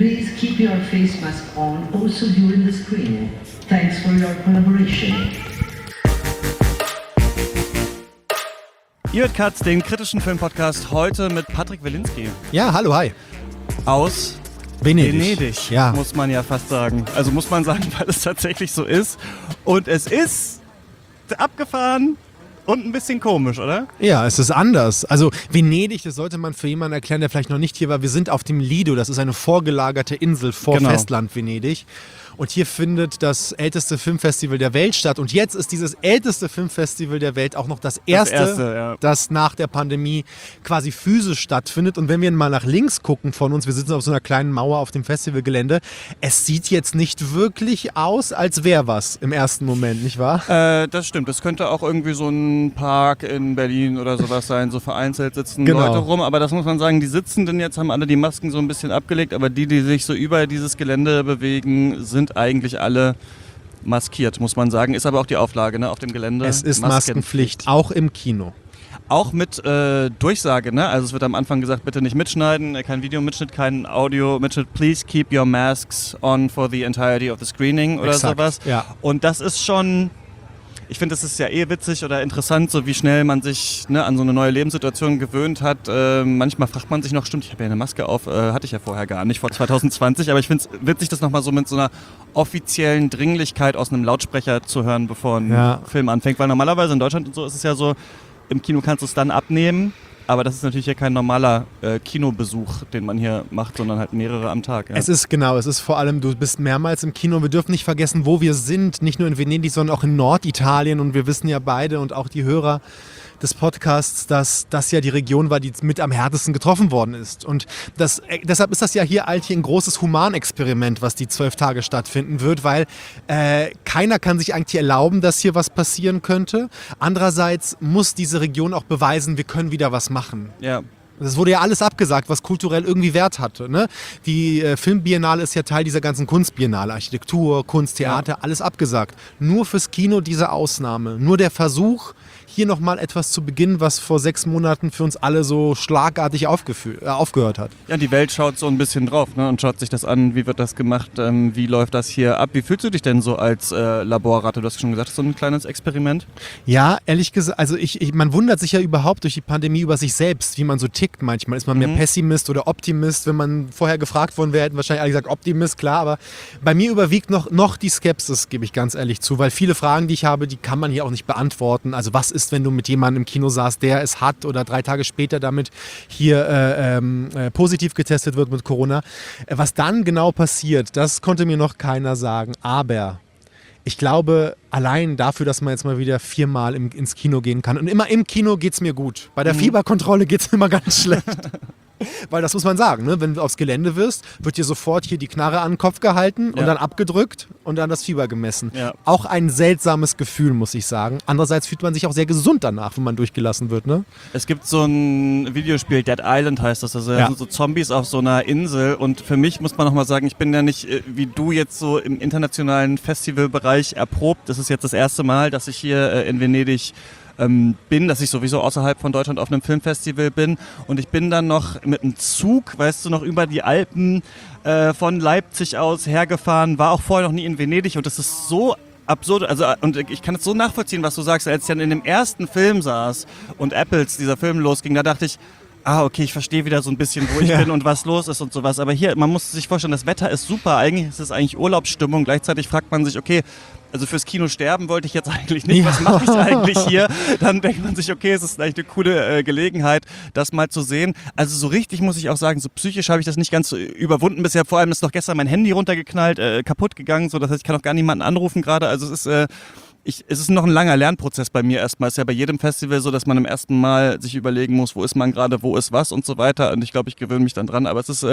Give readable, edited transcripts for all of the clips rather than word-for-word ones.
Please keep your face mask on also during the screening. Thanks for your collaboration. Ihr hört Katz, den kritischen Filmpodcast, heute mit Patrick Wilinski. Ja, hallo, hi. Aus Venedig, ja. Muss man ja fast sagen. Also muss man sagen, weil es tatsächlich so ist. Und es ist abgefahren und ein bisschen komisch, oder? Ja, es ist anders. Also Venedig, das sollte man für jemanden erklären, der vielleicht noch nicht hier war. Wir sind auf dem Lido, das ist eine vorgelagerte Insel vor Festland Venedig. Und hier findet das älteste Filmfestival der Welt statt. Und jetzt ist dieses älteste Filmfestival der Welt auch noch das erste, das nach der Pandemie quasi physisch stattfindet. Und wenn wir mal nach links gucken von uns, wir sitzen auf so einer kleinen Mauer auf dem Festivalgelände, es sieht jetzt nicht wirklich aus, als wäre was im ersten Moment, nicht wahr? Das stimmt. Das könnte auch irgendwie so ein Park in Berlin oder sowas sein. So vereinzelt sitzen Leute rum. Aber das muss man sagen, die Sitzenden jetzt haben alle die Masken so ein bisschen abgelegt. Aber die sich so über dieses Gelände bewegen, sind eigentlich alle maskiert, muss man sagen. Ist aber auch die Auflage, ne, auf dem Gelände. Es ist Maskenpflicht, auch im Kino. Auch mit Durchsage, ne? Also es wird am Anfang gesagt, bitte nicht mitschneiden, kein Videomitschnitt, kein Audio-Mitschnitt. Please keep your masks on for the entirety of the screening oder sowas. Ja. Und das ist schon... Ich finde, es ist ja witzig oder interessant, so wie schnell man sich an so eine neue Lebenssituation gewöhnt hat. Manchmal fragt man sich noch, stimmt, ich habe ja eine Maske auf, hatte ich ja vorher gar nicht, vor 2020. Aber ich finde es witzig, das nochmal so mit so einer offiziellen Dringlichkeit aus einem Lautsprecher zu hören, bevor ein Film anfängt. Weil normalerweise in Deutschland und so ist es ja so, im Kino kannst du es dann abnehmen. Aber das ist natürlich ja kein normaler Kinobesuch, den man hier macht, sondern halt mehrere am Tag. Ja. Es ist vor allem, du bist mehrmals im Kino. Wir dürfen nicht vergessen, wo wir sind, nicht nur in Venedig, sondern auch in Norditalien. Und wir wissen ja beide und auch die Hörer des Podcasts, dass das ja die Region war, die mit am härtesten getroffen worden ist. Und deshalb ist das ja hier ein großes Humanexperiment, was die 12 Tage stattfinden wird, weil keiner kann sich eigentlich erlauben, dass hier was passieren könnte. Andererseits muss diese Region auch beweisen, wir können wieder was machen. Ja. Das wurde ja alles abgesagt, was kulturell irgendwie Wert hatte. Ne? Die Filmbiennale ist ja Teil dieser ganzen Kunstbiennale. Architektur, Kunst, Theater, alles abgesagt. Nur fürs Kino diese Ausnahme. Nur der Versuch, hier nochmal etwas zu beginnen, was vor 6 Monaten für uns alle so schlagartig aufgehört hat. Ja, die Welt schaut so ein bisschen drauf, ne, und schaut sich das an, wie wird das gemacht, wie läuft das hier ab. Wie fühlst du dich denn so als Laborratte? Du hast schon gesagt, so ein kleines Experiment. Ja, ehrlich gesagt, also man wundert sich ja überhaupt durch die Pandemie über sich selbst, wie man so tickt manchmal. Ist man mehr Pessimist oder Optimist? Wenn man vorher gefragt worden wäre, hätten wahrscheinlich alle gesagt Optimist, klar. Aber bei mir überwiegt noch die Skepsis, gebe ich ganz ehrlich zu. Weil viele Fragen, die ich habe, die kann man hier auch nicht beantworten. Also was ist, wenn du mit jemandem im Kino saßt, der es hat oder 3 Tage später damit hier positiv getestet wird mit Corona. Was dann genau passiert, das konnte mir noch keiner sagen. Aber ich glaube, allein dafür, dass man jetzt mal wieder 4-mal ins Kino gehen kann. Und immer im Kino geht es mir gut. Bei der Fieberkontrolle geht es immer ganz schlecht. Weil das muss man sagen, ne? Wenn du aufs Gelände wirst, wird dir sofort hier die Knarre an den Kopf gehalten und dann abgedrückt und dann das Fieber gemessen. Ja. Auch ein seltsames Gefühl, muss ich sagen. Andererseits fühlt man sich auch sehr gesund danach, wenn man durchgelassen wird. Ne? Es gibt so ein Videospiel, Dead Island heißt das. Also das sind so Zombies auf so einer Insel. Und für mich muss man nochmal sagen, ich bin ja nicht wie du jetzt so im internationalen Festivalbereich erprobt. Das ist jetzt das erste Mal, dass ich hier in Venedig bin, dass ich sowieso außerhalb von Deutschland auf einem Filmfestival bin, und ich bin dann noch mit einem Zug, weißt du, noch über die Alpen von Leipzig aus hergefahren, war auch vorher noch nie in Venedig, und das ist so absurd, also, und ich kann es so nachvollziehen, was du sagst, als ich dann in dem ersten Film saß und dieser Film losging, da dachte ich, okay, ich verstehe wieder so ein bisschen, wo ich bin und was los ist und sowas, aber hier, man muss sich vorstellen, das Wetter ist super, eigentlich ist es eigentlich Urlaubsstimmung, gleichzeitig fragt man sich, okay, also fürs Kino sterben wollte ich jetzt eigentlich nicht, was mache ich eigentlich hier? Dann denkt man sich, okay, es ist eigentlich eine coole Gelegenheit, das mal zu sehen. Also so richtig muss ich auch sagen, so psychisch habe ich das nicht ganz so überwunden bisher. Vor allem ist noch gestern mein Handy runtergeknallt, kaputt gegangen, so das heißt, ich kann auch gar niemanden anrufen gerade. Also es ist noch ein langer Lernprozess bei mir erstmal. Es ist ja bei jedem Festival so, dass man im ersten Mal sich überlegen muss, wo ist man gerade, wo ist was und so weiter. Und ich glaube, ich gewöhne mich dann dran. Aber es ist,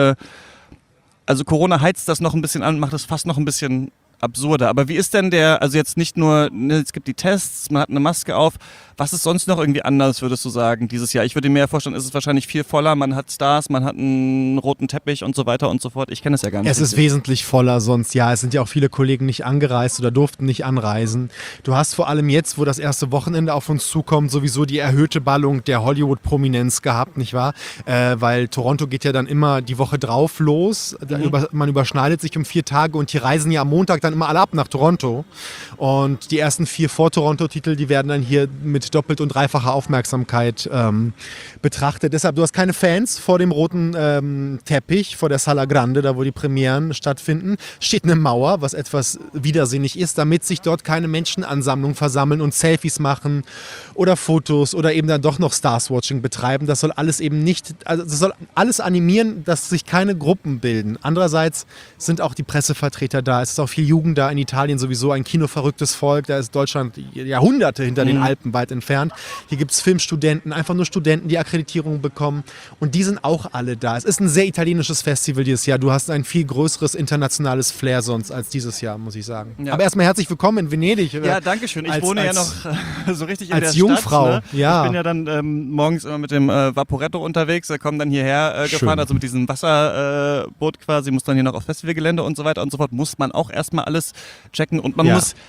also Corona heizt das noch ein bisschen an, macht es fast noch ein bisschen absurder. Aber wie ist denn also jetzt nicht nur, es gibt die Tests, man hat eine Maske auf, Was ist sonst noch irgendwie anders, würdest du sagen, dieses Jahr? Ich würde mir ja vorstellen, es ist wahrscheinlich viel voller, man hat Stars, man hat einen roten Teppich und so weiter und so fort. Ich kenne es ja gar nicht. Es ist wesentlich voller sonst, ja. Es sind ja auch viele Kollegen nicht angereist oder durften nicht anreisen. Du hast vor allem jetzt, wo das erste Wochenende auf uns zukommt, sowieso die erhöhte Ballung der Hollywood-Prominenz gehabt, nicht wahr? Weil Toronto geht ja dann immer die Woche drauf los. Man überschneidet sich um 4 Tage und die reisen ja am Montag dann immer alle ab nach Toronto. Und die ersten 4 Vor-Toronto-Titel, die werden dann hier mit doppelt und dreifacher Aufmerksamkeit betrachtet. Deshalb, du hast keine Fans vor dem roten Teppich, vor der Sala Grande, da wo die Premieren stattfinden, steht eine Mauer, was etwas widersinnig ist, damit sich dort keine Menschenansammlungen versammeln und Selfies machen oder Fotos oder eben dann doch noch Stars-Watching betreiben. Das soll alles eben nicht, also das soll alles animieren, dass sich keine Gruppen bilden. Andererseits sind auch die Pressevertreter da. Es ist auch viel Jugend da, in Italien sowieso ein kinoverrücktes Volk. Da ist Deutschland Jahrhunderte hinter den Alpen weit entfernt. Hier gibt es Filmstudenten, einfach nur Studenten, die Akkreditierung bekommen. Und die sind auch alle da. Es ist ein sehr italienisches Festival dieses Jahr. Du hast ein viel größeres internationales Flair sonst als dieses Jahr, muss ich sagen. Ja. Aber erstmal herzlich willkommen in Venedig. Ja, danke schön. Ich wohne ja noch so richtig in als der Jungfrau. Stadt. Ne? Ja. Ich bin ja dann morgens immer mit dem Vaporetto unterwegs. Wir kommen dann hierher gefahren, also mit diesem Wasserboot quasi, muss dann hier noch aufs Festivalgelände und so weiter und so fort. Muss man auch erstmal alles checken und man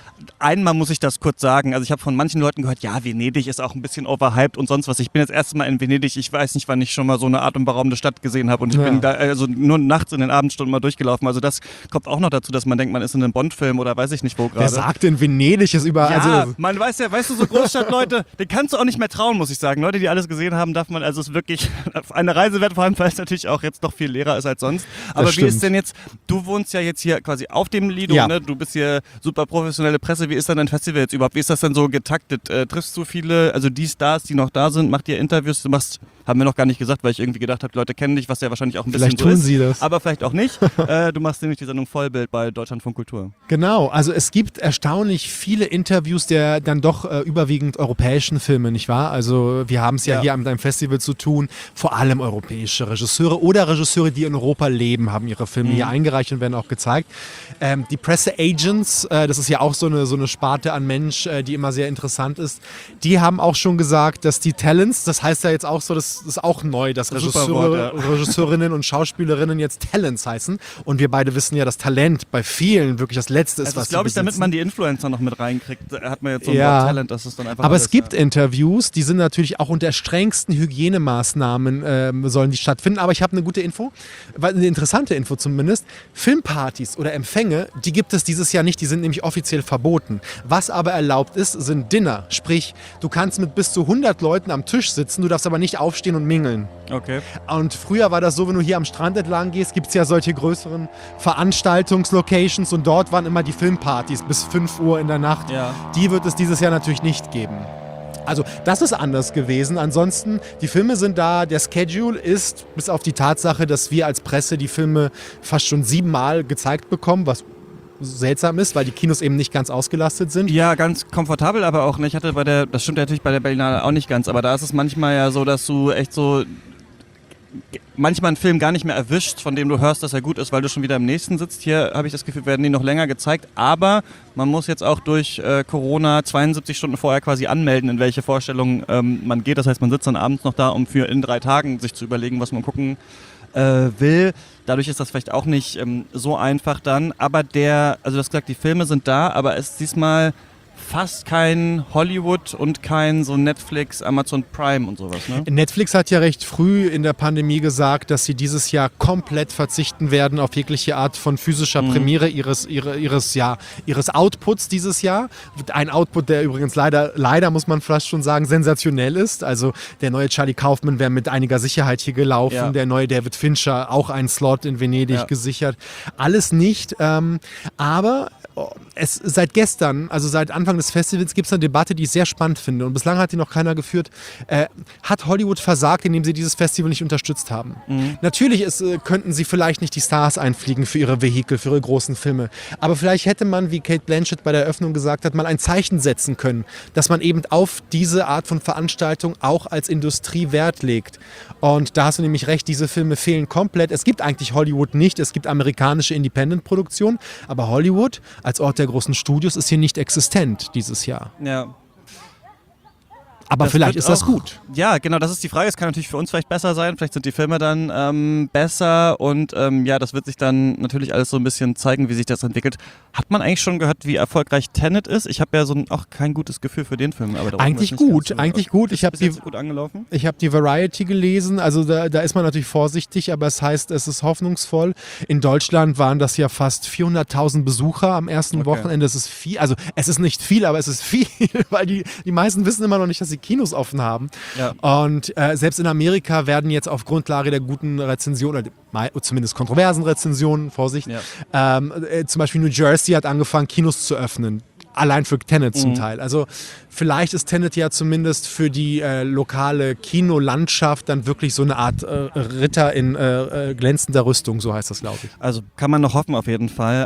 muss ich das kurz sagen. Also ich habe von manchen Leuten gehört, ja, Venedig ist auch ein bisschen overhyped und sonst was. Ich bin jetzt erst mal in Venedig. Ich weiß nicht, wann ich schon mal so eine atemberaubende Stadt gesehen habe und ich bin da also nur nachts in den Abendstunden mal durchgelaufen. Also das kommt auch noch dazu, dass man denkt, man ist in einem Bond-Film oder weiß ich nicht wo gerade. Wer sagt denn, Venedig ist überall? Ja, also man weiß ja, weißt du, so Großstadtleute, denen kannst du auch nicht mehr trauen, muss ich sagen. Leute, die alles gesehen haben, darf man, also es ist wirklich eine Reise wert, vor allem, weil es natürlich auch jetzt noch viel leerer ist als sonst. Aber wie ist denn jetzt, du wohnst ja jetzt hier quasi auf dem Lido, ne? Du bist hier super professionelle Presse. Wie ist dann dein Festival jetzt überhaupt? Wie ist das denn so getaktet? Triffst du viele, also die Stars, die noch da sind, macht ihr Interviews? Du machst, haben wir noch gar nicht gesagt, weil ich irgendwie gedacht habe, die Leute kennen dich, was ja wahrscheinlich auch ein bisschen so ist. Vielleicht tun sie das. Aber vielleicht auch nicht. Du machst nämlich die Sendung Vollbild bei Deutschlandfunk Kultur. Genau, also es gibt erstaunlich viele Interviews der dann doch überwiegend europäischen Filme, nicht wahr? Also wir haben es ja hier mit einem Festival zu tun, vor allem europäische Regisseure oder Regisseure, die in Europa leben, haben ihre Filme hier eingereicht und werden auch gezeigt. Die Presse-Agents, das ist ja auch so eine Sparte an Mensch, die immer sehr interessant ist, die haben auch schon gesagt, dass die Talents, das heißt ja jetzt auch so, das ist auch neu, dass Regisseurinnen und Schauspielerinnen jetzt Talents heißen. Und wir beide wissen ja, dass Talent bei vielen wirklich das Letzte ist, das was glaube ich, damit man die Influencer noch mit reinkriegt, hat man jetzt so ein Wort Talent, das ist dann einfach aber alles, es gibt Interviews, die sind natürlich auch unter strengsten Hygienemaßnahmen sollen die stattfinden. Aber ich habe eine gute Info, eine interessante Info zumindest. Filmpartys oder Empfänge, die gibt es dieses Jahr nicht, die sind nämlich offiziell verboten. Was aber erlaubt ist, sind Dinner. Sprich, du kannst mit bis zu 100 Leuten am Tisch sitzen, du darfst aber nicht aufstehen und mingeln. Okay. Und früher war das so, wenn du hier am Strand entlang gehst, gibt es ja solche größeren Veranstaltungslocations und dort waren immer die Filmpartys bis 5 Uhr in der Nacht. Ja. Die wird es dieses Jahr natürlich nicht geben. Also das ist anders gewesen. Ansonsten, die Filme sind da, der Schedule ist, bis auf die Tatsache, dass wir als Presse die Filme fast schon 7-mal gezeigt bekommen, was seltsam ist, weil die Kinos eben nicht ganz ausgelastet sind. Ja, ganz komfortabel, aber auch nicht. Ich hatte das stimmt natürlich bei der Berlinale auch nicht ganz, aber da ist es manchmal ja so, dass du echt so manchmal einen Film gar nicht mehr erwischt, von dem du hörst, dass er gut ist, weil du schon wieder im nächsten sitzt. Hier habe ich das Gefühl, werden die noch länger gezeigt, aber man muss jetzt auch durch Corona 72 Stunden vorher quasi anmelden, in welche Vorstellung man geht. Das heißt, man sitzt dann abends noch da, um in 3 Tagen sich zu überlegen, was man gucken will. Dadurch ist das vielleicht auch nicht so einfach dann, aber also du hast gesagt, die Filme sind da, aber es ist diesmal fast kein Hollywood und kein so Netflix, Amazon Prime und sowas, ne? Netflix hat ja recht früh in der Pandemie gesagt, dass sie dieses Jahr komplett verzichten werden auf jegliche Art von physischer Premiere ihres Outputs dieses Jahr. Ein Output, der übrigens leider muss man fast schon sagen, sensationell ist. Also der neue Charlie Kaufman wäre mit einiger Sicherheit hier gelaufen, der neue David Fincher auch einen Slot in Venedig gesichert. Alles nicht, aber seit gestern, also seit Anfang des Festivals, gibt es eine Debatte, die ich sehr spannend finde. Und bislang hat die noch keiner geführt. Hat Hollywood versagt, indem sie dieses Festival nicht unterstützt haben? Natürlich könnten sie vielleicht nicht die Stars einfliegen für ihre Vehikel, für ihre großen Filme. Aber vielleicht hätte man, wie Cate Blanchett bei der Eröffnung gesagt hat, mal ein Zeichen setzen können, dass man eben auf diese Art von Veranstaltung auch als Industrie Wert legt. Und da hast du nämlich recht, diese Filme fehlen komplett. Es gibt eigentlich Hollywood nicht, es gibt amerikanische Independent-Produktionen, aber Hollywood als Ort der großen Studios ist hier nicht existent dieses Jahr. Ja. Aber Das vielleicht wird ist das auch- gut. Ja, genau, das ist die Frage. Es kann natürlich für uns vielleicht besser sein, vielleicht sind die Filme dann besser und ja, das wird sich dann natürlich alles so ein bisschen zeigen, wie sich das entwickelt. Hat man eigentlich schon gehört, wie erfolgreich Tenet ist? Ich habe ja auch kein gutes Gefühl für den Film. Aber darum Eigentlich wird's nicht gut, ganz so- eigentlich gut. Ich habe Ist die, jetzt gut angelaufen? ich habe die Variety gelesen, also da ist man natürlich vorsichtig, aber es heißt, es ist hoffnungsvoll. In Deutschland waren das ja fast 400.000 Besucher am ersten Okay. Wochenende. Das ist viel, also es ist nicht viel, aber es ist viel, weil die meisten wissen immer noch nicht, dass sie Kinos offen haben. Ja. Und selbst in Amerika werden jetzt auf Grundlage der guten Rezensionen, oder zumindest kontroversen Rezensionen, Vorsicht, Ja. zum Beispiel New Jersey hat angefangen, Kinos zu öffnen. Allein für Tenet zum Teil. Also vielleicht ist Tenet ja zumindest für die lokale Kinolandschaft dann wirklich so eine Art Ritter in glänzender Rüstung, so heißt das, glaube ich. Also kann man noch hoffen auf jeden Fall.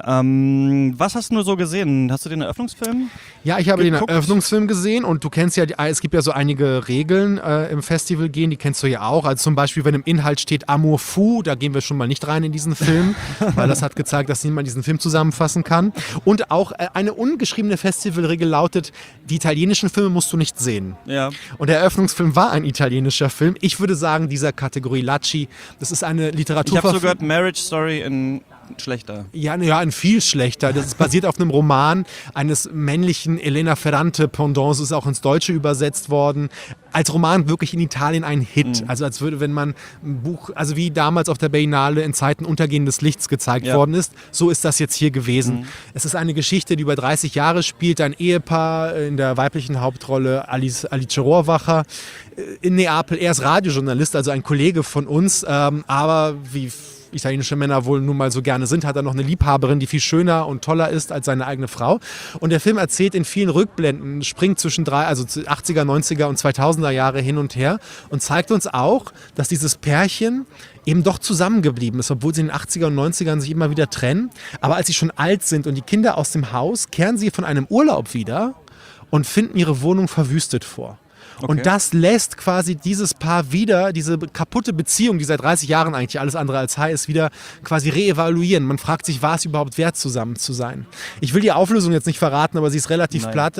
Was hast du nur so gesehen? Hast du den Eröffnungsfilm? Ja, ich habe Geguckt? den Eröffnungsfilm gesehen und du kennst ja, es gibt ja so einige Regeln im Festival gehen, die kennst du ja auch. Also zum Beispiel, wenn im Inhalt steht Amour fou, da gehen wir schon mal nicht rein in diesen Film, weil das hat gezeigt, dass niemand diesen Film zusammenfassen kann. Und auch eine ungeschriebene Festivalregel lautet, die italienischen Filme musst du nicht sehen. Ja. Und der Eröffnungsfilm war ein italienischer Film. Ich würde sagen, dieser Kategorie Lacci, das ist eine Ich habe so Literaturverfilmung. gehört, Marriage Story in schlechter. Ja, ein viel schlechter. Das ist basiert auf einem Roman eines männlichen Elena Ferrante Pendants, ist auch ins Deutsche übersetzt worden. Als Roman wirklich in Italien ein Hit. Also als würde, wenn man ein Buch, also wie damals auf der Berlinale in Zeiten untergehendes Lichts gezeigt worden ist, so ist das jetzt hier gewesen. Es ist eine Geschichte, die über 30 Jahre spielt. Ein Ehepaar in der weiblichen Hauptrolle, Alice Rohrwacher, in Neapel. Er ist Radiojournalist, also ein Kollege von uns, aber wie italienische Männer wohl nun mal so gerne sind, hat er noch eine Liebhaberin, die viel schöner und toller ist als seine eigene Frau. Und der Film erzählt in vielen Rückblenden, springt zwischen 80er, 90er und 2000er Jahre hin und her und zeigt uns auch, dass dieses Pärchen eben doch zusammengeblieben ist, obwohl sie in den 80er und 90ern sich immer wieder trennen. Aber als sie schon alt sind und die Kinder aus dem Haus, kehren sie von einem Urlaub wieder und finden ihre Wohnung verwüstet vor. Okay. Und das lässt quasi dieses Paar wieder, diese kaputte Beziehung, die seit 30 Jahren eigentlich alles andere als high ist, wieder quasi reevaluieren. Man fragt sich, war es überhaupt wert, zusammen zu sein? Ich will die Auflösung jetzt nicht verraten, aber sie ist relativ platt.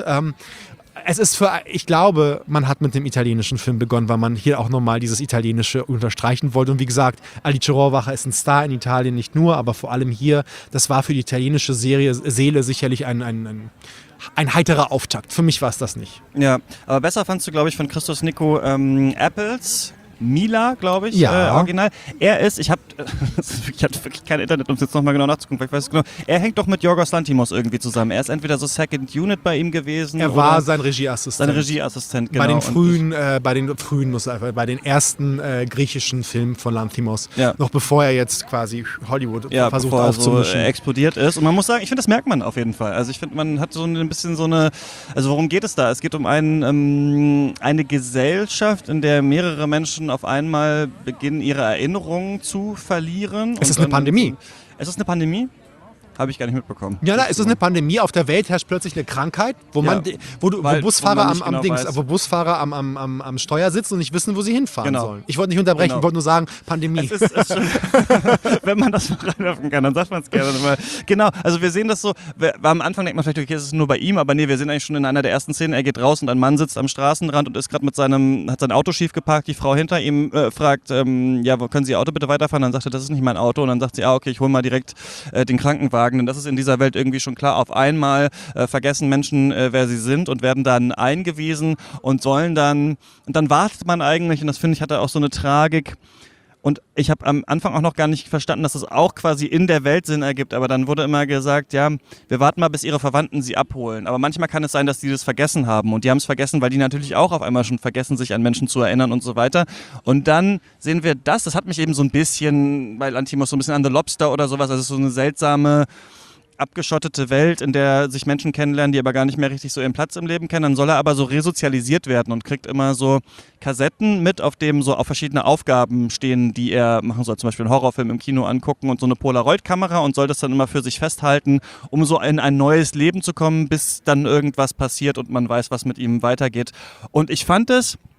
Es ist ich glaube, man hat mit dem italienischen Film begonnen, weil man hier auch nochmal dieses Italienische unterstreichen wollte. Und wie gesagt, Alice Rohrwacher ist ein Star in Italien, nicht nur, aber vor allem hier. Das war für die italienische Seele sicherlich ein heiterer Auftakt. Für mich war es das nicht. Ja, aber besser fandst du, glaube ich, von Christos Nico Apples. Mila, glaube ich, Ja. original. Er ist, ich hatte wirklich kein Internet, um es jetzt nochmal genau nachzugucken, weil ich weiß es genau. Er hängt doch mit Yorgos Lanthimos irgendwie zusammen. Er ist entweder so Second Unit bei ihm gewesen. Er oder war sein Regieassistent. sein Regieassistent, genau. Bei den Und bei den ersten griechischen Filmen von Lanthimos. Ja. Noch bevor er jetzt quasi Hollywood ja, versucht bevor er so aufzumischen. explodiert ist. Und man muss sagen, ich finde, das merkt man auf jeden Fall. Also ich finde, man hat so ein bisschen also worum geht es da? Es geht um eine Gesellschaft, in der mehrere Menschen auf einmal beginnen, ihre Erinnerungen zu verlieren. Es ist Und eine Pandemie. Es ist eine Pandemie? Habe ich gar nicht mitbekommen. Ja, es ist eine Pandemie. Auf der Welt herrscht plötzlich eine Krankheit, wo Ja. wo Weil- Busfahrer wo man nicht genau weiß. wo Busfahrer am Steuer sitzen und nicht wissen, wo sie hinfahren Genau. sollen. Ich wollte nicht unterbrechen, Genau. ich wollte nur sagen, Pandemie. Es ist schon, wenn man das noch reinwerfen kann, dann sagt man es gerne. Aber genau, also wir sehen das so, am Anfang denkt man vielleicht, okay, es ist nur bei ihm, aber nee, wir sehen eigentlich schon in einer der ersten Szenen, er geht raus und ein Mann sitzt am Straßenrand und ist gerade hat sein Auto schief geparkt, die Frau hinter ihm fragt, ja, können Sie Ihr Auto bitte weiterfahren? Dann sagt er, das ist nicht mein Auto und dann sagt sie, okay, ich hole mal direkt den Krankenwagen, denn das ist in dieser Welt irgendwie schon klar. Auf einmal vergessen Menschen, wer sie sind und werden dann eingewiesen und und dann wartet man eigentlich, und das finde ich, hatte auch so eine Tragik. Und ich habe am Anfang auch noch gar nicht verstanden, dass es auch quasi in der Welt Sinn ergibt. Aber dann wurde immer gesagt, ja, wir warten mal, bis ihre Verwandten sie abholen. Aber manchmal kann es sein, dass die das vergessen haben. Und die haben es vergessen, weil die natürlich auch auf einmal schon vergessen, sich an Menschen zu erinnern und so weiter. Und dann sehen wir das hat mich eben so ein bisschen, bei Lanthimos so ein bisschen an The Lobster oder sowas, also so eine seltsame, abgeschottete Welt, in der sich Menschen kennenlernen, die aber gar nicht mehr richtig so ihren Platz im Leben kennen. Dann soll er aber so resozialisiert werden und kriegt immer so Kassetten mit, auf dem so auf verschiedene Aufgaben stehen, die er machen soll. Zum Beispiel einen Horrorfilm im Kino angucken und so eine Polaroid-Kamera und soll das dann immer für sich festhalten, um so in ein neues Leben zu kommen, bis dann irgendwas passiert und man weiß, was mit ihm weitergeht. Und ich fand es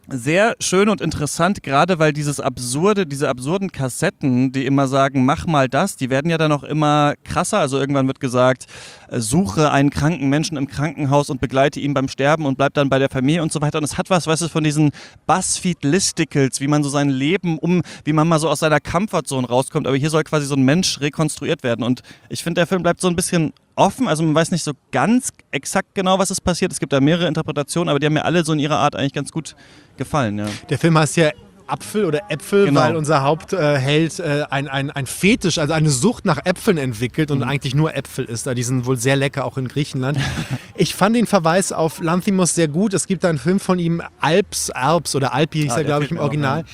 Sehr schön und interessant, gerade weil diese absurden Kassetten, die immer sagen, mach mal das, die werden ja dann auch immer krasser. Also irgendwann wird gesagt, suche einen kranken Menschen im Krankenhaus und begleite ihn beim Sterben und bleib dann bei der Familie und so weiter. Und es hat was, weißt du, von diesen Buzzfeed-Listicles, wie man so sein Leben wie man mal so aus seiner Comfortzone rauskommt. Aber hier soll quasi so ein Mensch rekonstruiert werden. Und ich finde, der Film bleibt so ein bisschen offen, also man weiß nicht so ganz exakt genau, was ist passiert. Es gibt da mehrere Interpretationen, aber die haben mir alle so in ihrer Art eigentlich ganz gut gefallen. Ja. Der Film heißt ja Apfel oder Äpfel, Genau. weil unser Hauptheld ein Fetisch, also eine Sucht nach Äpfeln entwickelt und eigentlich nur Äpfel isst. Die sind wohl sehr lecker, auch in Griechenland. Ich fand den Verweis auf Lanthimos sehr gut. Es gibt da einen Film von ihm, Alps oder Alpi hieß er, glaube ich, im Original.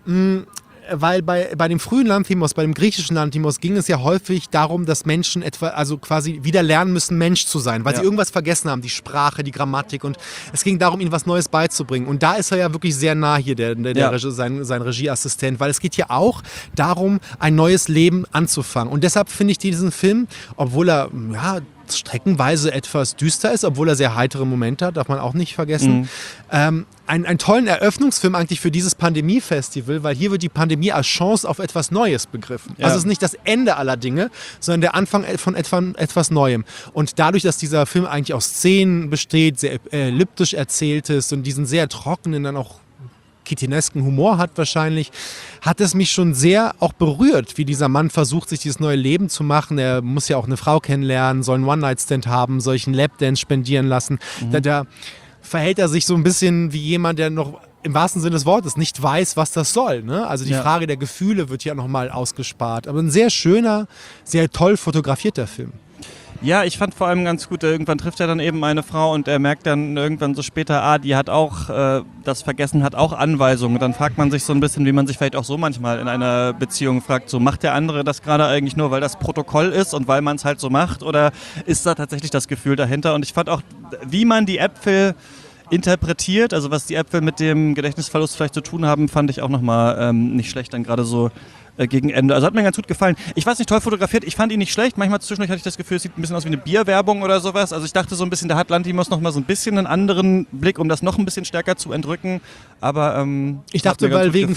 Weil bei dem frühen Lanthimos, bei dem griechischen Lanthimos ging es ja häufig darum, dass Menschen quasi wieder lernen müssen, Mensch zu sein, weil sie irgendwas vergessen haben, die Sprache, die Grammatik, und es ging darum, ihnen was Neues beizubringen. Und da ist er ja wirklich sehr nah hier, sein Regieassistent, weil es geht ja auch darum, ein neues Leben anzufangen. Und deshalb finde ich diesen Film, obwohl er streckenweise etwas düster ist, obwohl er sehr heitere Momente hat, darf man auch nicht vergessen. Einen tollen Eröffnungsfilm eigentlich für dieses Pandemie-Festival, weil hier wird die Pandemie als Chance auf etwas Neues begriffen. Ja. Also es ist nicht das Ende aller Dinge, sondern der Anfang von etwas Neuem. Und dadurch, dass dieser Film eigentlich aus Szenen besteht, sehr elliptisch erzählt ist und diesen sehr trockenen, dann auch kitinesken Humor hat wahrscheinlich, hat es mich schon sehr auch berührt, wie dieser Mann versucht, sich dieses neue Leben zu machen. Er muss ja auch eine Frau kennenlernen, soll einen One-Night-Stand haben, soll einen Lapdance spendieren lassen. Da verhält er sich so ein bisschen wie jemand, der noch im wahrsten Sinne des Wortes nicht weiß, was das soll. Ne? Also die Frage der Gefühle wird ja nochmal ausgespart. Aber ein sehr schöner, sehr toll fotografierter Film. Ja, ich fand vor allem ganz gut, irgendwann trifft er dann eben eine Frau und er merkt dann irgendwann so später, die hat auch das vergessen, hat auch Anweisungen. Und dann fragt man sich so ein bisschen, wie man sich vielleicht auch so manchmal in einer Beziehung fragt, so macht der andere das gerade eigentlich nur, weil das Protokoll ist und weil man es halt so macht, oder ist da tatsächlich das Gefühl dahinter? Und ich fand auch, wie man die Äpfel interpretiert, also was die Äpfel mit dem Gedächtnisverlust vielleicht zu tun haben, fand ich auch nochmal nicht schlecht, dann gerade so gegen Ende. Also hat mir ganz gut gefallen. Ich weiß nicht, toll fotografiert, ich fand ihn nicht schlecht. Manchmal zwischendurch hatte ich das Gefühl, es sieht ein bisschen aus wie eine Bierwerbung oder sowas. Also ich dachte so ein bisschen, da hat Lanthimos noch mal so ein bisschen einen anderen Blick, um das noch ein bisschen stärker zu entrücken. Aber ich dachte, weil wegen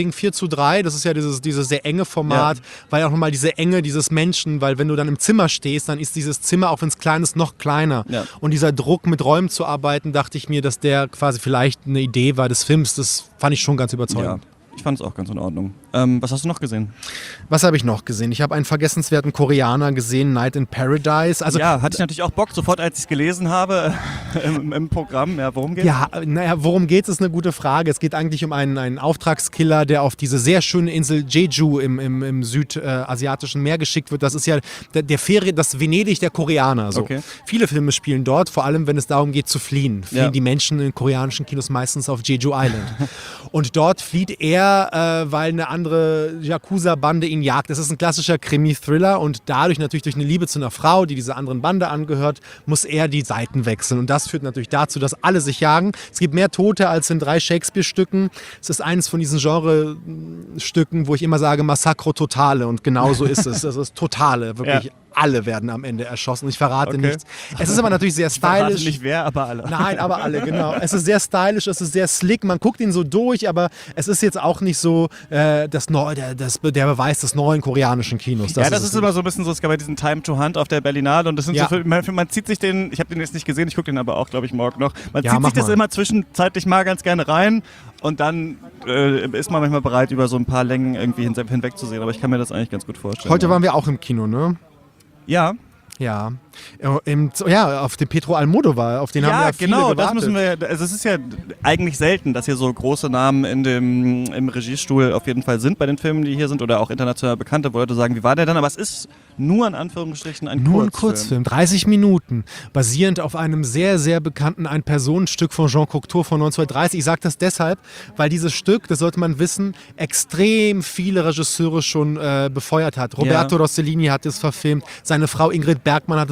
4:3, das ist ja dieses sehr enge Format, weil auch nochmal diese Enge dieses Menschen, weil wenn du dann im Zimmer stehst, dann ist dieses Zimmer, auch wenn es klein ist, noch kleiner. Ja. Und dieser Druck, mit Räumen zu arbeiten, dachte ich mir, dass der quasi vielleicht eine Idee war des Films. Das fand ich schon ganz überzeugend. Ja. Ich fand es auch ganz in Ordnung. Was hast du noch gesehen? Was habe ich noch gesehen? Ich habe einen vergessenswerten Koreaner gesehen, Night in Paradise. Also, ja, hatte ich natürlich auch Bock, sofort als ich es gelesen habe im Programm. Ja, worum geht's? Ja, worum geht's, ist eine gute Frage. Es geht eigentlich um einen Auftragskiller, der auf diese sehr schöne Insel Jeju im südasiatischen Meer geschickt wird. Das ist ja das Venedig der Koreaner. So. Okay. Viele Filme spielen dort, vor allem wenn es darum geht zu fliehen. Fliehen die Menschen in koreanischen Kinos meistens auf Jeju Island. Und dort flieht er, weil eine andere Yakuza-Bande ihn jagt. Das ist ein klassischer Krimi-Thriller und dadurch natürlich durch eine Liebe zu einer Frau, die dieser anderen Bande angehört, muss er die Seiten wechseln. Und das führt natürlich dazu, dass alle sich jagen. Es gibt mehr Tote als in 3 Shakespeare-Stücken. Es ist eines von diesen Genre-Stücken, wo ich immer sage Massacro Totale, und genau so ist es. Das ist Totale, wirklich. Ja. Alle werden am Ende erschossen. Ich verrate nichts. Es ist aber natürlich sehr stylisch. Ich verrate nicht wer, aber alle. Nein, aber alle, genau. Es ist sehr stylisch, es ist sehr slick. Man guckt ihn so durch, aber es ist jetzt auch nicht so der Beweis des neuen koreanischen Kinos. Das ist immer so ein bisschen so, es gab ja diesen Time to Hunt auf der Berlinale und das sind so, man zieht sich den, ich habe den jetzt nicht gesehen, ich gucke den aber auch, glaube ich, morgen noch. Man zieht sich das immer zwischenzeitlich mal ganz gerne rein und dann ist man manchmal bereit, über so ein paar Längen irgendwie hinwegzusehen. Aber ich kann mir das eigentlich ganz gut vorstellen. Heute waren wir auch im Kino, ne? Ja. Ja. Auf den Pedro Almodóvar, auf den haben wir ja viele gewartet. Das müssen wir, also es ist ja eigentlich selten, dass hier so große Namen im Regiestuhl auf jeden Fall sind bei den Filmen, die hier sind, oder auch international bekannte, wo Leute sagen, wie war der dann? Aber es ist nur in Anführungsstrichen ein Kurzfilm. 30 Minuten, basierend auf einem sehr, sehr bekannten Ein-Personen-Stück von Jean Cocteau von 1930. Ich sage das deshalb, weil dieses Stück, das sollte man wissen, extrem viele Regisseure schon befeuert hat. Roberto Rossellini hat es verfilmt, seine Frau Ingrid Bergmann hat es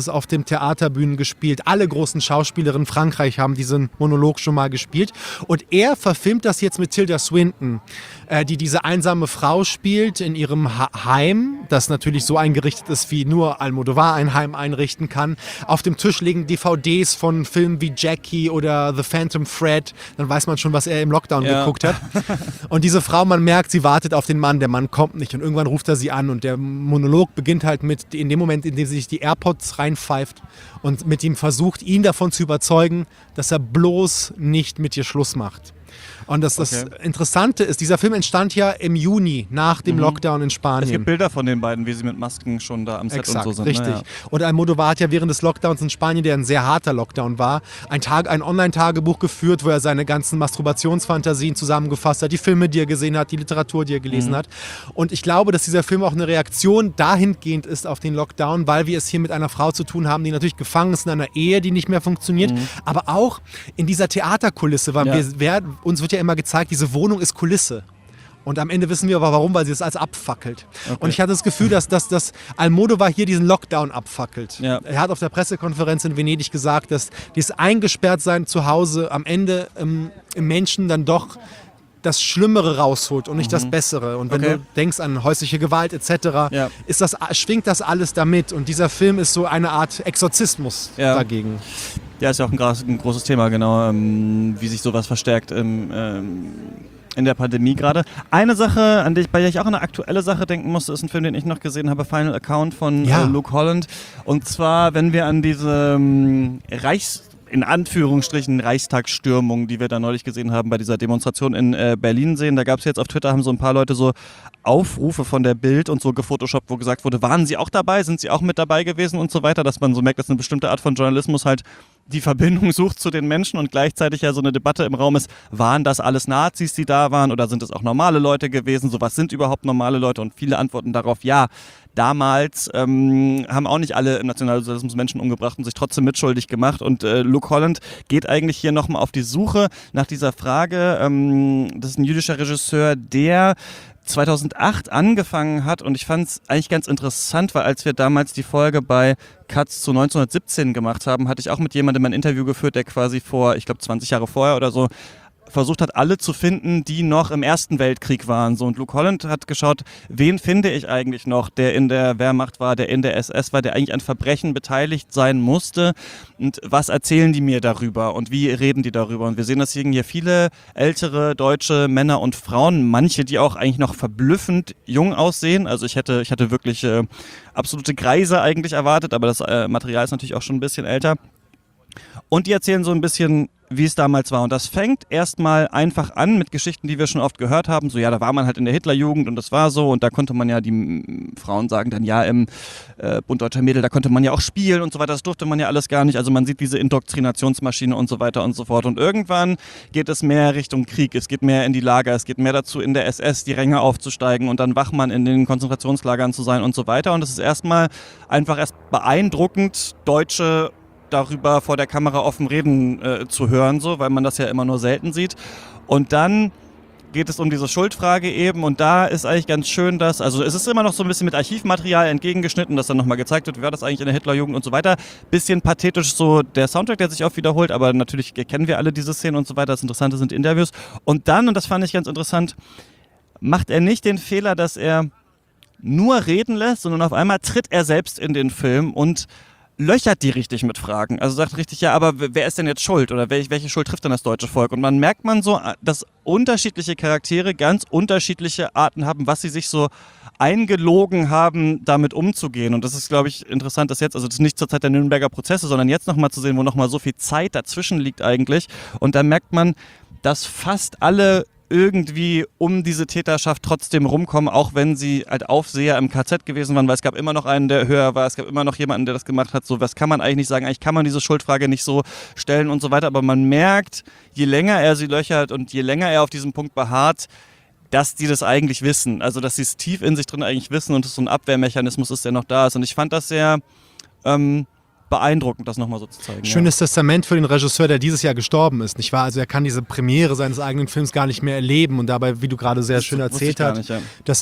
es auf den Theaterbühnen gespielt. Alle großen Schauspielerinnen in Frankreich haben diesen Monolog schon mal gespielt. Und er verfilmt das jetzt mit Tilda Swinton, die diese einsame Frau spielt in ihrem Heim, das natürlich so eingerichtet ist, wie nur Almodovar ein Heim einrichten kann. Auf dem Tisch liegen DVDs von Filmen wie Jackie oder The Phantom Thread. Dann weiß man schon, was er im Lockdown geguckt hat. Und diese Frau, man merkt, sie wartet auf den Mann. Der Mann kommt nicht. Und irgendwann ruft er sie an. Und der Monolog beginnt halt mit, in dem Moment, in dem sie sich die AirPods reinpfeift und mit ihm versucht, ihn davon zu überzeugen, dass er bloß nicht mit ihr Schluss macht. Und das Interessante ist, dieser Film entstand ja im Juni nach dem Lockdown in Spanien. Es gibt Bilder von den beiden, wie sie mit Masken schon da am Set Exakt, und so sind. richtig. Ja. Und Almodovar hat ja während des Lockdowns in Spanien, der ein sehr harter Lockdown war, ein Online-Tagebuch geführt, wo er seine ganzen Masturbationsfantasien zusammengefasst hat, die Filme, die er gesehen hat, die Literatur, die er gelesen hat. Und ich glaube, dass dieser Film auch eine Reaktion dahingehend ist auf den Lockdown, weil wir es hier mit einer Frau zu tun haben, die natürlich gefangen ist in einer Ehe, die nicht mehr funktioniert, aber auch in dieser Theaterkulisse, weil uns wird ja immer gezeigt, diese Wohnung ist Kulisse. Und am Ende wissen wir aber warum, weil sie es als abfackelt. Okay. Und ich hatte das Gefühl, dass Almodovar hier diesen Lockdown abfackelt. Ja. Er hat auf der Pressekonferenz in Venedig gesagt, dass dieses Eingesperrtsein zu Hause am Ende im Menschen dann doch das Schlimmere rausholt und nicht das Bessere. Und wenn du denkst an häusliche Gewalt etc., schwingt das alles damit. Und dieser Film ist so eine Art Exorzismus dagegen. Ja, ist ja auch ein großes Thema, genau, wie sich sowas verstärkt in der Pandemie gerade. Eine Sache, bei der ich auch an eine aktuelle Sache denken musste, ist ein Film, den ich noch gesehen habe, Final Account von Luke Holland. Und zwar, wenn wir an diese in Anführungsstrichen Reichstagsstürmung, die wir da neulich gesehen haben bei dieser Demonstration in Berlin sehen. Da gab es jetzt auf Twitter, haben so ein paar Leute so Aufrufe von der Bild und so gefotoshoppt, wo gesagt wurde, waren sie auch dabei, sind sie auch mit dabei gewesen und so weiter, dass man so merkt, dass eine bestimmte Art von Journalismus halt die Verbindung sucht zu den Menschen und gleichzeitig ja so eine Debatte im Raum ist, waren das alles Nazis, die da waren oder sind es auch normale Leute gewesen? So, was sind überhaupt normale Leute? Und viele antworten darauf, ja, damals haben auch nicht alle im Nationalsozialismus Menschen umgebracht und sich trotzdem mitschuldig gemacht. Und Luke Holland geht eigentlich hier nochmal auf die Suche nach dieser Frage. Das ist ein jüdischer Regisseur, der 2008 angefangen hat und ich fand es eigentlich ganz interessant, weil als wir damals die Folge bei Cuts zu 1917 gemacht haben, hatte ich auch mit jemandem ein Interview geführt, der quasi vor, ich glaube 20 Jahre vorher oder so, versucht hat, alle zu finden, die noch im Ersten Weltkrieg waren. So, und Luke Holland hat geschaut, wen finde ich eigentlich noch, der in der Wehrmacht war, der in der SS war, der eigentlich an Verbrechen beteiligt sein musste und was erzählen die mir darüber und wie reden die darüber. Und wir sehen, dass hier viele ältere deutsche Männer und Frauen, manche, die auch eigentlich noch verblüffend jung aussehen. Also ich hatte wirklich absolute Greise eigentlich erwartet, aber das Material ist natürlich auch schon ein bisschen älter. Und die erzählen so ein bisschen, wie es damals war. Und das fängt erstmal einfach an mit Geschichten, die wir schon oft gehört haben. So, ja, da war man halt in der Hitlerjugend und das war so. Und da konnte man ja, die Frauen sagen dann, ja, im Bund Deutscher Mädel, da konnte man ja auch spielen und so weiter. Das durfte man ja alles gar nicht. Also man sieht diese Indoktrinationsmaschine und so weiter und so fort. Und irgendwann geht es mehr Richtung Krieg. Es geht mehr in die Lager. Es geht mehr dazu, in der SS die Ränge aufzusteigen und dann Wachmann in den Konzentrationslagern zu sein und so weiter. Und es ist erst beeindruckend, Deutsche darüber vor der Kamera offen reden zu hören, so, weil man das ja immer nur selten sieht. Und dann geht es um diese Schuldfrage eben und da ist eigentlich ganz schön, dass, also es ist immer noch so ein bisschen mit Archivmaterial entgegengeschnitten, dass dann nochmal gezeigt wird, wie war das eigentlich in der Hitlerjugend und so weiter. Bisschen pathetisch so der Soundtrack, der sich oft wiederholt, aber natürlich kennen wir alle diese Szenen und so weiter. Das Interessante sind Interviews. Und dann, und das fand ich ganz interessant, macht er nicht den Fehler, dass er nur reden lässt, sondern auf einmal tritt er selbst in den Film und löchert die richtig mit Fragen. Also sagt richtig, ja, aber wer ist denn jetzt schuld? Oder welche Schuld trifft denn das deutsche Volk? Und man merkt so, dass unterschiedliche Charaktere ganz unterschiedliche Arten haben, was sie sich so eingelogen haben, damit umzugehen. Und das ist, glaube ich, interessant, dass jetzt, also das ist nicht zur Zeit der Nürnberger Prozesse, sondern jetzt nochmal zu sehen, wo nochmal so viel Zeit dazwischen liegt eigentlich. Und da merkt man, dass fast alle irgendwie um diese Täterschaft trotzdem rumkommen, auch wenn sie halt Aufseher im KZ gewesen waren, weil es gab immer noch einen, der höher war, es gab immer noch jemanden, der das gemacht hat, so was kann man eigentlich nicht sagen, eigentlich kann man diese Schuldfrage nicht so stellen und so weiter, aber man merkt, je länger er sie löchert und je länger er auf diesem Punkt beharrt, dass die das eigentlich wissen, also dass sie es tief in sich drin eigentlich wissen und es so ein Abwehrmechanismus ist, der noch da ist und ich fand das sehr beeindruckend, das nochmal so zu zeigen. Schönes Testament für den Regisseur, der dieses Jahr gestorben ist, nicht wahr? Also er kann diese Premiere seines eigenen Films gar nicht mehr erleben und dabei, wie du gerade sehr schön erzählt hast, dass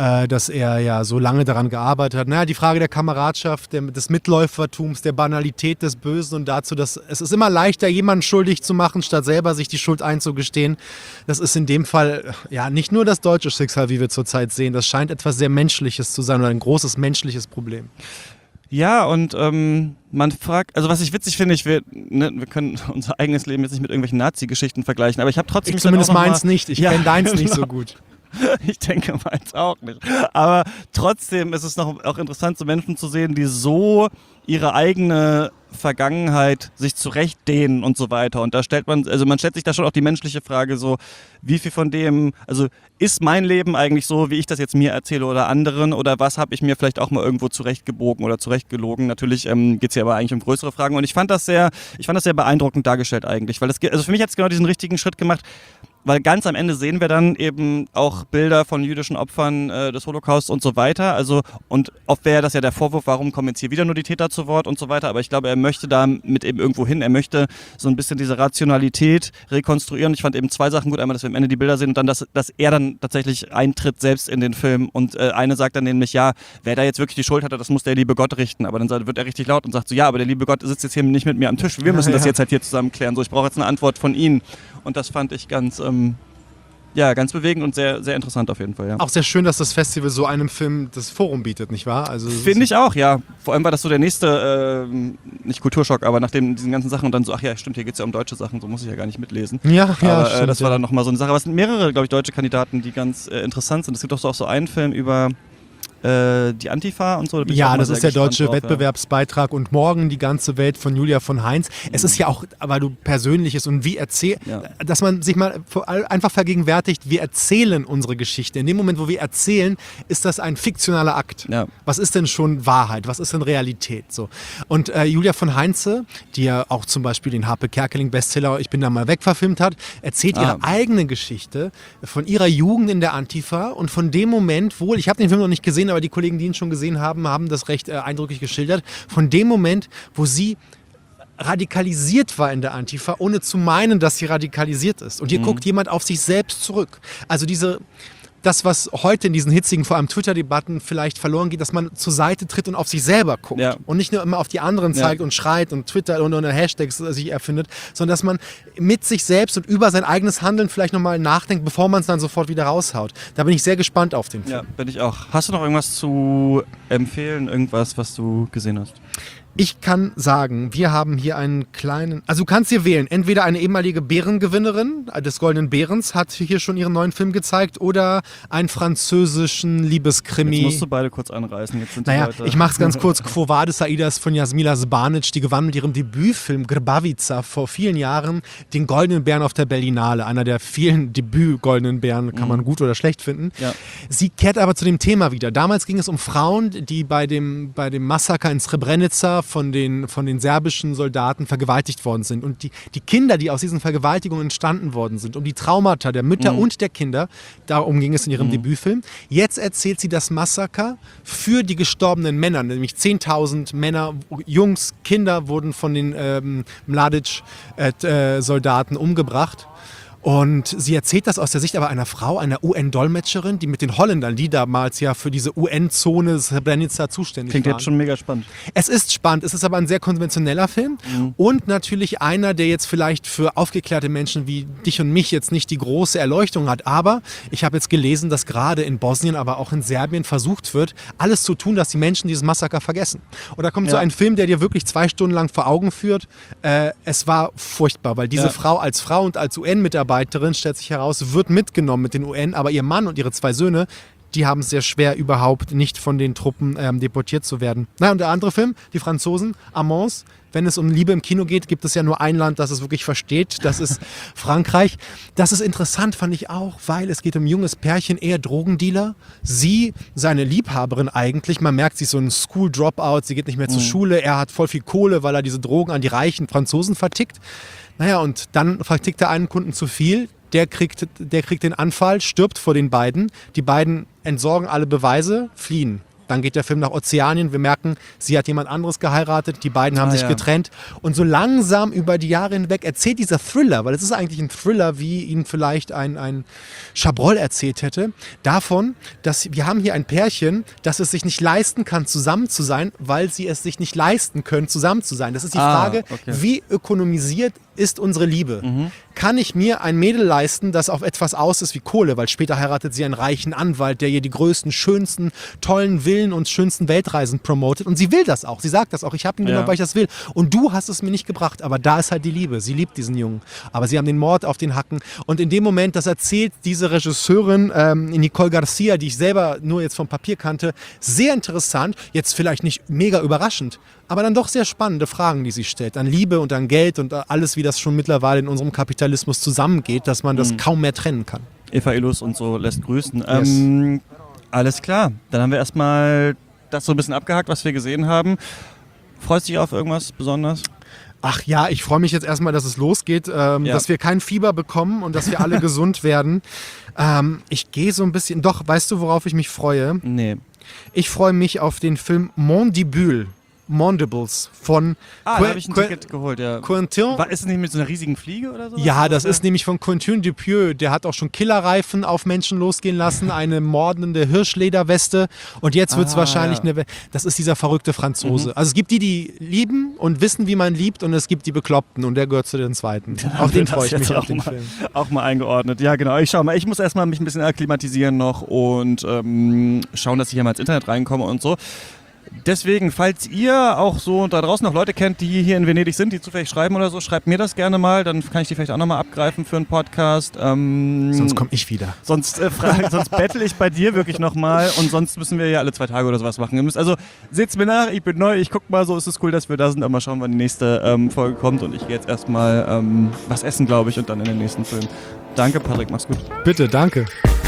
er ja so lange daran gearbeitet hat. Naja, die Frage der Kameradschaft, des Mitläufertums, der Banalität des Bösen und dazu, dass es ist immer leichter, jemanden schuldig zu machen, statt selber sich die Schuld einzugestehen. Das ist in dem Fall ja nicht nur das deutsche Schicksal, wie wir zurzeit sehen. Das scheint etwas sehr Menschliches zu sein oder ein großes menschliches Problem. Ja, und man fragt, also was ich witzig finde, wir können unser eigenes Leben jetzt nicht mit irgendwelchen Nazi-Geschichten vergleichen, aber ich habe trotzdem... Ich zumindest meins nicht, ich kenne deins nicht so gut. Ich denke meins auch nicht. Aber trotzdem ist es noch auch interessant, so Menschen zu sehen, die so ihre eigene Vergangenheit sich zurechtdehnen und so weiter. Und da man stellt sich da schon auch die menschliche Frage so, wie viel von dem, also ist mein Leben eigentlich so, wie ich das jetzt mir erzähle oder anderen, oder was habe ich mir vielleicht auch mal irgendwo zurechtgebogen oder zurechtgelogen? Natürlich geht es hier aber eigentlich um größere Fragen und ich fand das sehr beeindruckend dargestellt eigentlich, weil also für mich hat es genau diesen richtigen Schritt gemacht, weil ganz am Ende sehen wir dann eben auch Bilder von jüdischen Opfern des Holocaust und so weiter. Also, und oft wäre das ja der Vorwurf, warum kommen jetzt hier wieder nur die Täter zu Wort und so weiter. Aber ich glaube, er möchte da mit eben irgendwo hin. Er möchte so ein bisschen diese Rationalität rekonstruieren. Ich fand eben zwei Sachen gut. Einmal, dass wir am Ende die Bilder sehen und dann, dass er dann tatsächlich eintritt selbst in den Film. Und eine sagt dann nämlich, ja, wer da jetzt wirklich die Schuld hatte, das muss der liebe Gott richten. Aber dann wird er richtig laut und sagt so, ja, aber der liebe Gott sitzt jetzt hier nicht mit mir am Tisch. Wir müssen das jetzt halt hier zusammen klären. So, ich brauche jetzt eine Antwort von Ihnen. Und das fand ich ganz bewegend und sehr, sehr interessant auf jeden Fall. Ja. Auch sehr schön, dass das Festival so einem Film das Forum bietet, nicht wahr? Also finde ich auch, ja. Vor allem war das so der nächste, nicht Kulturschock, aber nach diesen ganzen Sachen und dann so, ach ja, stimmt, hier geht es ja um deutsche Sachen, so muss ich ja gar nicht mitlesen. Ja, aber stimmt, das war dann nochmal so eine Sache. Aber es sind mehrere, glaube ich, deutsche Kandidaten, die ganz interessant sind. Es gibt auch so einen Film über die Antifa und so. Ja, das ist der deutsche Wettbewerbsbeitrag und morgen die ganze Welt von Julia von Heinz. Es ist ja auch, weil du Persönliches und dass man sich mal einfach vergegenwärtigt, wir erzählen unsere Geschichte. In dem Moment, wo wir erzählen, ist das ein fiktionaler Akt. Ja. Was ist denn schon Wahrheit? Was ist denn Realität? So. Und Julia von Heinze, die ja auch zum Beispiel den Harpe Kerkeling-Bestseller Ich bin da mal weg verfilmt hat, erzählt ihre eigene Geschichte von ihrer Jugend in der Antifa und von dem Moment, ich habe den Film noch nicht gesehen, aber die Kollegen, die ihn schon gesehen haben, haben das recht eindrücklich geschildert. Von dem Moment, wo sie radikalisiert war in der Antifa, ohne zu meinen, dass sie radikalisiert ist. Und hier guckt jemand auf sich selbst zurück. Also das, was heute in diesen hitzigen, vor allem Twitter-Debatten vielleicht verloren geht, dass man zur Seite tritt und auf sich selber guckt. Ja. Und nicht nur immer auf die anderen zeigt und schreit und Twitter und Hashtags sich erfindet, sondern dass man mit sich selbst und über sein eigenes Handeln vielleicht nochmal nachdenkt, bevor man es dann sofort wieder raushaut. Da bin ich sehr gespannt auf den Film. Ja, bin ich auch. Hast du noch irgendwas zu empfehlen? Irgendwas, was du gesehen hast? Ich kann sagen, wir haben hier einen kleinen, also du kannst hier wählen, entweder eine ehemalige Bärengewinnerin des Goldenen Bärens hat hier schon ihren neuen Film gezeigt oder einen französischen Liebeskrimi. Jetzt musst du beide kurz anreißen. Jetzt sind ich mach's ganz kurz. Quo Vadis Aidas von Jasmila Zbanic, die gewann mit ihrem Debütfilm Grbavica vor vielen Jahren den Goldenen Bären auf der Berlinale. Einer der vielen Debüt-Goldenen Bären, kann man gut oder schlecht finden. Ja. Sie kehrt aber zu dem Thema wieder. Damals ging es um Frauen, die bei dem Massaker in Srebrenica von den serbischen Soldaten vergewaltigt worden sind. Und die Kinder, die aus diesen Vergewaltigungen entstanden worden sind, um die Traumata der Mütter und der Kinder, darum ging es in ihrem Debütfilm. Jetzt erzählt sie das Massaker für die gestorbenen Männer, nämlich 10.000 Männer, Jungs, Kinder wurden von den Mladic-Soldaten umgebracht. Und sie erzählt das aus der Sicht aber einer Frau, einer UN-Dolmetscherin, die mit den Holländern, die damals ja für diese UN-Zone Srebrenica zuständig waren. Klingt jetzt schon mega spannend. Es ist spannend, es ist aber ein sehr konventioneller Film und natürlich einer, der jetzt vielleicht für aufgeklärte Menschen wie dich und mich jetzt nicht die große Erleuchtung hat. Aber ich habe jetzt gelesen, dass gerade in Bosnien, aber auch in Serbien versucht wird, alles zu tun, dass die Menschen dieses Massaker vergessen. Und da kommt so ein Film, der dir wirklich 2 Stunden lang vor Augen führt. Es war furchtbar, weil diese Frau und als UN-Mitarbeiterin, stellt sich heraus, wird mitgenommen mit den UN, aber ihr Mann und ihre 2 Söhne, die haben es sehr schwer, überhaupt nicht von den Truppen deportiert zu werden. Und der andere Film, die Franzosen, Amants, wenn es um Liebe im Kino geht, gibt es ja nur ein Land, das es wirklich versteht, das ist Frankreich. Das ist interessant, fand ich auch, weil es geht um ein junges Pärchen, eher Drogendealer. Sie, seine Liebhaberin eigentlich, man merkt, sie ist so ein School-Dropout, sie geht nicht mehr zur Schule, er hat voll viel Kohle, weil er diese Drogen an die reichen Franzosen vertickt. Und dann vertickt er einen Kunden zu viel, der kriegt den Anfall, stirbt vor den beiden. Die beiden entsorgen alle Beweise, fliehen. Dann geht der Film nach Ozeanien. Wir merken, sie hat jemand anderes geheiratet. Die beiden haben sich getrennt. Und so langsam über die Jahre hinweg erzählt dieser Thriller, weil es ist eigentlich ein Thriller, wie ihn vielleicht ein Chabrol erzählt hätte, davon, dass wir haben hier ein Pärchen, das es sich nicht leisten kann, zusammen zu sein, weil sie es sich nicht leisten können, zusammen zu sein. Das ist die Frage, wie ökonomisiert ist unsere Liebe? Kann ich mir ein Mädel leisten, das auf etwas aus ist wie Kohle, weil später heiratet sie einen reichen Anwalt, der ihr die größten, schönsten, tollen Villen und schönsten Weltreisen promotet und sie will das auch, sie sagt das auch, ich habe ihn genommen, weil ich das will und du hast es mir nicht gebracht, aber da ist halt die Liebe, sie liebt diesen Jungen, aber sie haben den Mord auf den Hacken und in dem Moment, das erzählt diese Regisseurin Nicole Garcia, die ich selber nur jetzt vom Papier kannte, sehr interessant, jetzt vielleicht nicht mega überraschend, aber dann doch sehr spannende Fragen, die sie stellt, an Liebe und an Geld und alles, wie das schon mittlerweile in unserem Kapitalismus zusammengeht, dass man das kaum mehr trennen kann. Eva Illus und so lässt grüßen. Alles klar, dann haben wir erstmal das so ein bisschen abgehakt, was wir gesehen haben. Freust du dich auf irgendwas besonders? Ach ja, ich freue mich jetzt erstmal, dass es losgeht, dass wir kein Fieber bekommen und dass wir alle gesund werden. Ich gehe so ein bisschen, doch, weißt du, worauf ich mich freue? Nee. Ich freue mich auf den Film Mandibule. Mandibles von da habe ich ein Ticket geholt, ja. Quentin. Ist es nicht mit so einer riesigen Fliege oder so? Ja, das ist nämlich von Quentin Dupieux. Der hat auch schon Killerreifen auf Menschen losgehen lassen, eine mordende Hirschlederweste und jetzt wird es wahrscheinlich das ist dieser verrückte Franzose. Also es gibt die lieben und wissen, wie man liebt und es gibt die Bekloppten und der gehört zu den zweiten. Auf den freue ich mich, auf den Film. Auch mal eingeordnet. Ja, genau. Ich schau mal. Ich muss erstmal mich ein bisschen akklimatisieren noch und schauen, dass ich hier mal ins Internet reinkomme und so. Deswegen, falls ihr auch so da draußen noch Leute kennt, die hier in Venedig sind, die zufällig schreiben oder so, schreibt mir das gerne mal, dann kann ich die vielleicht auch nochmal abgreifen für einen Podcast. Sonst komme ich wieder. Sonst bettel ich bei dir wirklich nochmal und sonst müssen wir ja alle 2 Tage oder sowas machen. Also seht's mir nach, ich bin neu, ich guck mal, so ist es cool, dass wir da sind, aber mal schauen, wann die nächste Folge kommt und ich gehe jetzt erstmal was essen, glaube ich, und dann in den nächsten Film. Danke, Patrick, mach's gut. Bitte, danke.